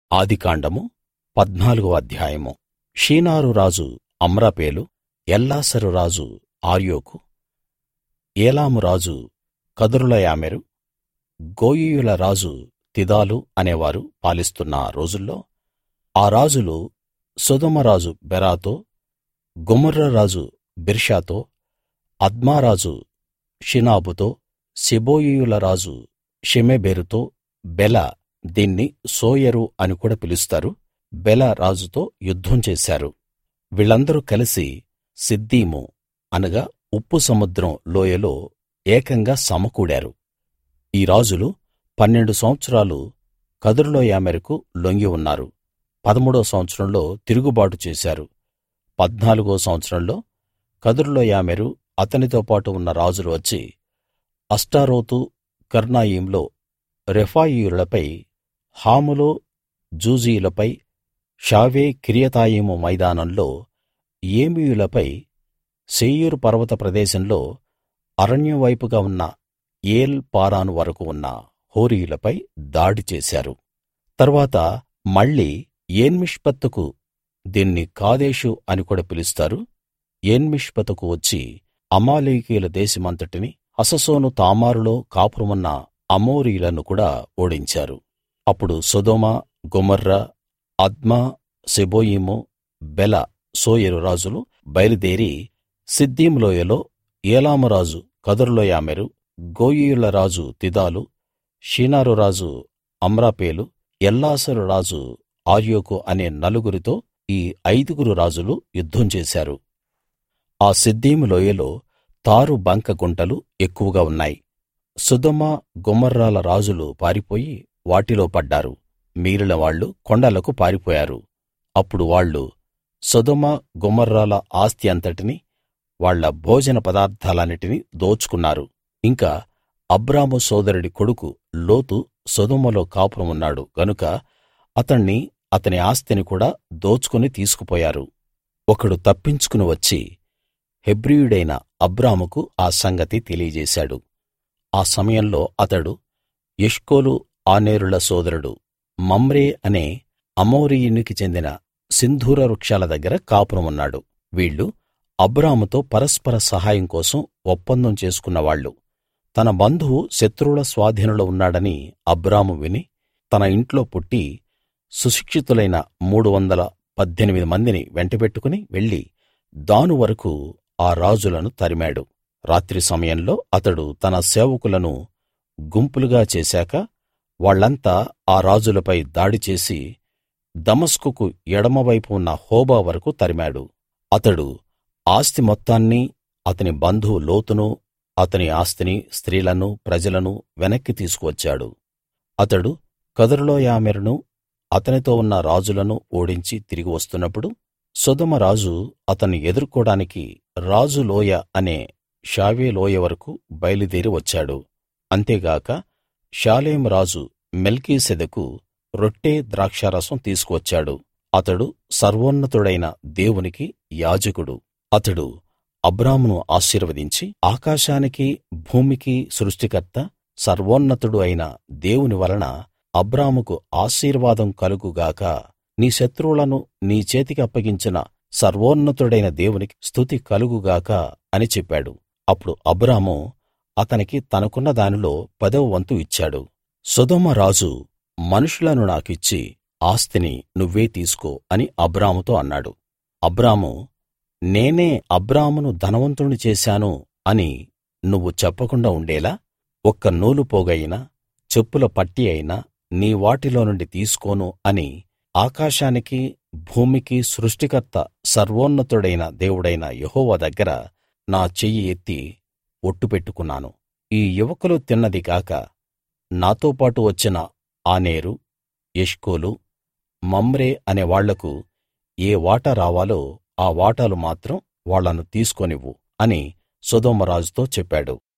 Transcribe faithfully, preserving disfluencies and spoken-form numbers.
ఆదికాండము పద్నాలుగవ అధ్యాయము. షీనారు రాజు అమ్రాపేలు, ఎల్లాసరు రాజు ఆర్యోకు, ఏలాము రాజు కదొర్లాయోమెరు, గోయీయుల రాజు తిదాలు అనేవారు పాలిస్తున్న రోజుల్లో, ఆ రాజులు సొదొమ రాజు బెరాతో, గొమొర్రా రాజు బిర్షాతో, అద్మా రాజు షినాబుతో, సెబోయీయుల రాజు షెమెబెరుతో, బెల, దీన్ని సోయరు అని కూడా పిలుస్తారు, బెల రాజుతో యుద్ధం చేశారు. వీళ్ళందరూ కలిసి సిద్దీము అనగా ఉప్పు సముద్రం లోయలో ఏకంగా సమకూడారు. ఈ రాజులు పన్నెండు సంవత్సరాలు కదొర్లాయోమెరుకు లొంగి ఉన్నారు. పదమూడో సంవత్సరంలో తిరుగుబాటు చేశారు. పద్నాలుగో సంవత్సరంలో కదొర్లాయోమెరు అతనితో పాటు ఉన్న రాజులు వచ్చి అష్తారోతు కర్నాయిములో రెఫాయీయులపై, హాములో జూజీయులపై, షావే కిర్యతాయిము మైదానంలో ఏమీయులపై, శేయీరు పర్వత ప్రదేశంలో అరణ్యం వైపుగా ఉన్న ఏల్ పారాను వరకూ ఉన్న హోరీయులపై దాడి చేశారు. తరువాత మళ్ళీ ఏన్మిష్పతుకు, దీన్ని కాదేషు అని కూడా పిలుస్తారు, ఏన్మిష్పతుకు వచ్చి అమాలేకీయుల దేశమంతటిని, హససోను తామారులో కాపురమున్న అమోరీయులను కూడా ఓడించారు. అప్పుడు సొదొమ, గొమొర్రా, అద్మా, సెబోయీము, బెల, సోయరు రాజులు బయలుదేరి సిద్దీము లోయలో ఏలాము రాజు కదొర్లాయోమెరు, గోయీయుల రాజు తిదాలు, షీనారు రాజు అమ్రాపేలు, ఎల్లాసరు రాజు ఆర్యోకు అనే నలుగురితో ఈ ఐదుగురు రాజులు యుద్ధం చేశారు. ఆ సిద్దీము లోయలో తారు బంక గుంటలు ఎక్కువగా ఉన్నాయి. సొదొమ, గొమొర్రాల రాజులు పారిపోయి వాటిలో పడ్డారు. మిగిలిన వాళ్ళు కొండలకు పారిపోయారు. అప్పుడు వాళ్ళు సొదొమ, గొమొర్రాల ఆస్తి అంతటినీ, వాళ్ళ భోజన పదార్థాలన్నిటినీ దోచుకున్నారు. ఇంకా అబ్రాము సోదరుడి కొడుకు లోతు సొదొమలో కాపురం ఉన్నాడు గనుక అతణ్ణి, అతని ఆస్తిని కూడా దోచుకుని తీసుకుపోయారు. ఒకడు తప్పించుకుని వచ్చి హెబ్రీయుడైన అబ్రాముకు ఆ సంగతి తెలియజేశాడు. ఆ సమయంలో అతడు ఎష్కోలు ఆనేరుల సోదరుడు మమ్రే అనే అమోరీయునికి చెందిన సింధూర వృక్షాల దగ్గర కాపురం ఉన్నాడు. వీళ్ళు అబ్రాముతో పరస్పర సహాయం కోసం ఒప్పందం చేసుకున్నవాళ్ళు. తన బంధువు శత్రువుల స్వాధీనంలో ఉన్నాడని అబ్రాము విని, తన ఇంట్లో పుట్టి సుశిక్షితులైన మూడు వందల పద్దెనిమిది మందిని వెంటబెట్టుకుని వెళ్లి దాను వరకూ ఆ రాజులను తరిమాడు. రాత్రి సమయంలో అతడు తన సేవకులను గుంపులుగా చేశాక వాళ్ళంతా ఆ రాజులపై దాడి చేసి దమస్కుకు ఎడమవైపు ఉన్న హోబా వరకూ తరిమాడు. అతడు ఆస్తి మొత్తాన్నీ, అతని బంధువు లోతును, అతని ఆస్తిని, స్త్రీలను, ప్రజలను వెనక్కి తీసుకువచ్చాడు. అతడు కదొర్లాయోమెరును, అతనితో ఉన్న రాజులను ఓడించి తిరిగి వస్తున్నప్పుడు సొదొమ రాజు అతన్ని ఎదుర్కోడానికి రాజు లోయ అనే షావే లోయ వరకూ బయలుదేరి వచ్చాడు. అంతేగాక షాలేం రాజు మెల్కీసెదెకు రొట్టె, ద్రాక్షారసం తీసుకువచ్చాడు. అతడు సర్వోన్నతుడైన దేవునికి యాజకుడు. అతడు అబ్రామును ఆశీర్వదించి, ఆకాశానికి భూమికి సృష్టికర్త, సర్వోన్నతుడు అయిన దేవుని వలన అబ్రాముకు ఆశీర్వాదం కలుగు గాక, నీ శత్రువులను నీ చేతికి అప్పగించిన సర్వోన్నతుడైన దేవునికి స్తుతి కలుగు గాక అని చెప్పాడు. అప్పుడు అబ్రాము అతనికి తనకున్న దానిలో పదవ వంతు ఇచ్చాడు. సొదొమ రాజు, మనుషులను నాకిచ్చి ఆస్తిని నువ్వే తీసుకో అని అబ్రాముతో అన్నాడు. అబ్రాము, నేనే అబ్రామును ధనవంతుణ్ణి చేశాను అని నువ్వు చెప్పకుండా ఉండేలా ఒక్క నూలు పోగయినా, చెప్పుల పట్టి అయినా నీ వాటిలో నుండి తీసుకోను అని ఆకాశానికి భూమికి సృష్టికర్త సర్వోన్నతుడైన దేవుడైన యెహోవా దగ్గర నా చెయ్యి ఎత్తి ఒట్టు పెట్టుకున్నాను. ఈ యువకులు తిన్నది కాక నాతో పాటు వచ్చిన ఆనేరు, ఎష్కోలు, మమ్రే అనే వాళ్లకు ఏ వాటా రావాలో ఆ వాటాలు మాత్రం వాళ్ళను తీసుకోనివ్వు అని సొదొమ రాజుతో చెప్పాడు.